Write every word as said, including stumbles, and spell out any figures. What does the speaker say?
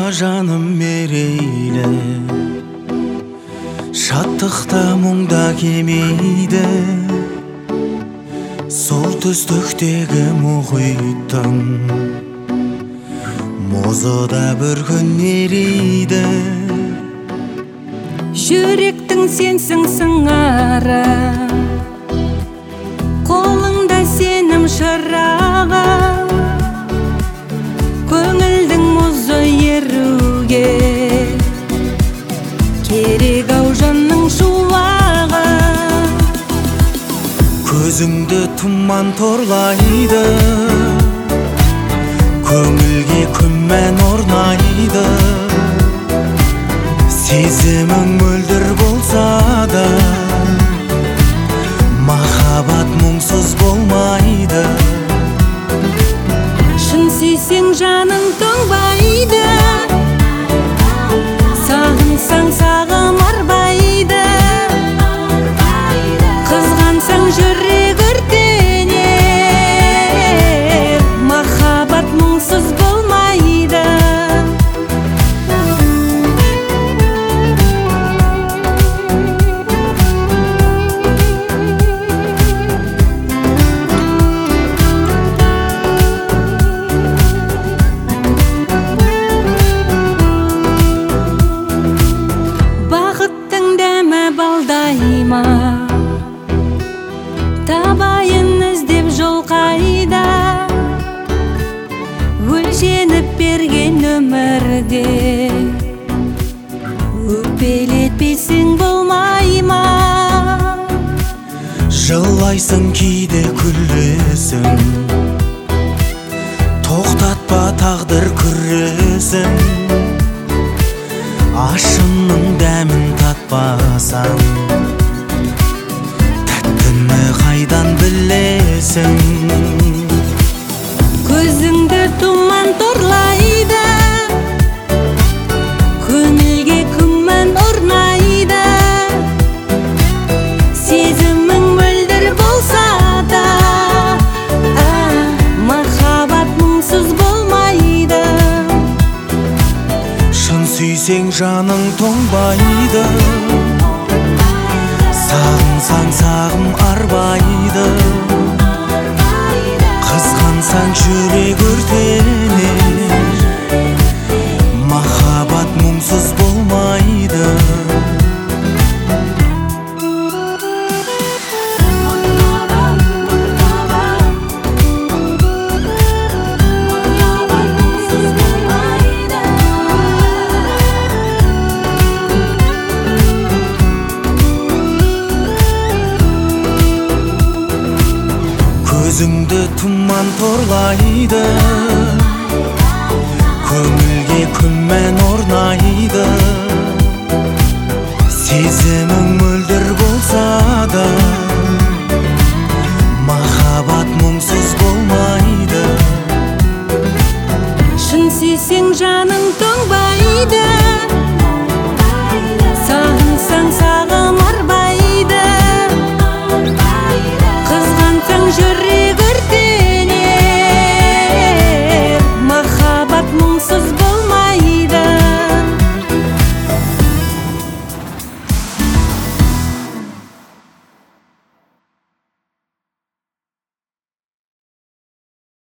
жаным мерейлі, шаттықта мұңда кемейді. Сол түстіктегі мұхиттың мұзыда бір күн ериді. Жүректің сенсің сыңары, қолыңда сенім шырағы. Көңілдің мұзы еруге керек ау жанның шуағы. Көзіңді тұман торлайды, көңілге күмән орнайды. Сезімің мөлдір болса да, махаббат мұңсыз болмайды. Шын сүйсең жаның тоңбайды, сағынсаң сағым арбайды. Қызғансаң жүрек өртенер, махаббат мұңсыз болмайды. Балдайма, табайын іздеп жол қайда. Өлшеніп берген өмірде өкпелетпесең болмай ма? Жылайсың кейде күлесің, тоқтатпа тағдыр күресің. Ашынның дәмін татпасаң, тәттіні қайдан білесің? Көзіңді тұман торлайды, көңілге күмән орнайды. Сезімің мөлдір болса да, махаббат мұңсыз болмайды. Шын сүйсең жаның тоңбайды, сағынсаң сағым арбайды. Қызғансаң жүрек өртенер, махаббат мұңсыз болмайды. Көзіңді тұман торлайды, көңілге күмән орнайды. Сезімің мөлдір болса да, махаббат мұңсыз болмайды. Шын сүйсең жаның тоңбайды,